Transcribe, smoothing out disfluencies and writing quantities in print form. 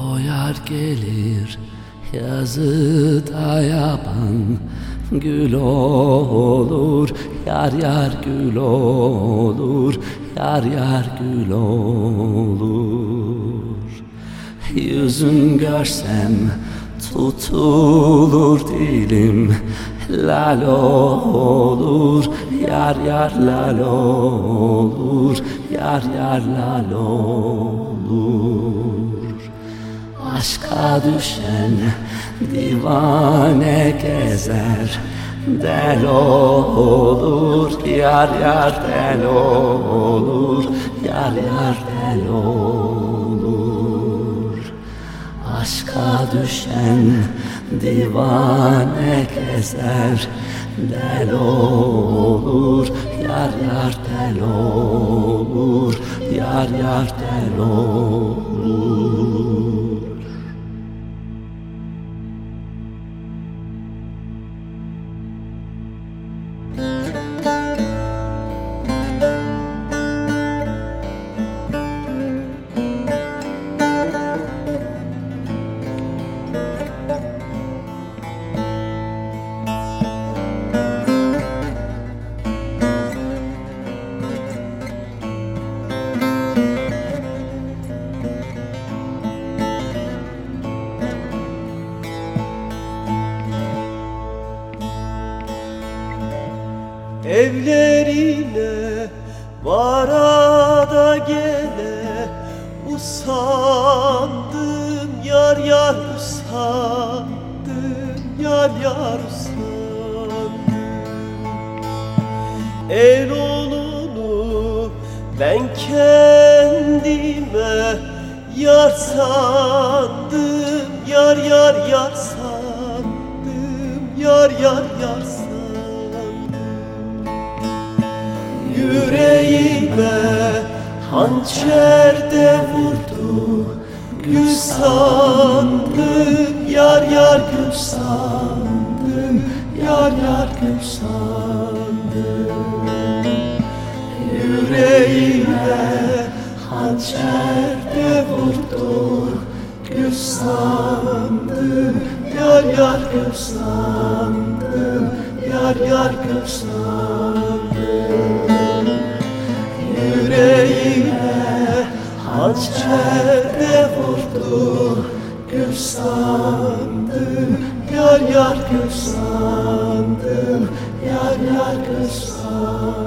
O yar gelir yazı da yaban, gül olur yar yar gül olur, yar yar gül olur. Yüzün görsem tutulur dilim, lal olur yar yar lal olur, yar yar lal olur. Aşka düşen divane gezer, del olur yar yar del olur, yar yar del olur. Aşka düşen divane gezer, del olur yar yar del olur, yar yar del olur. Evlerine varada gele usandım, yar yar usandım, yar yar usandım. El olunu ben kendime yar sandım, yar yar yar sandım, yar yar yar sandım. Yüreğime hançer de vurdu, gül sandım, yar yar gül sandım, yar yar gül sandım. Yüreğime hançer de vurdu, gül sandım, yar yar gül sandım, yar yar gül sandım. Yüreğime hançer de vurdu, gül sandım, yar yar gül sandım, yar yar gül sandım.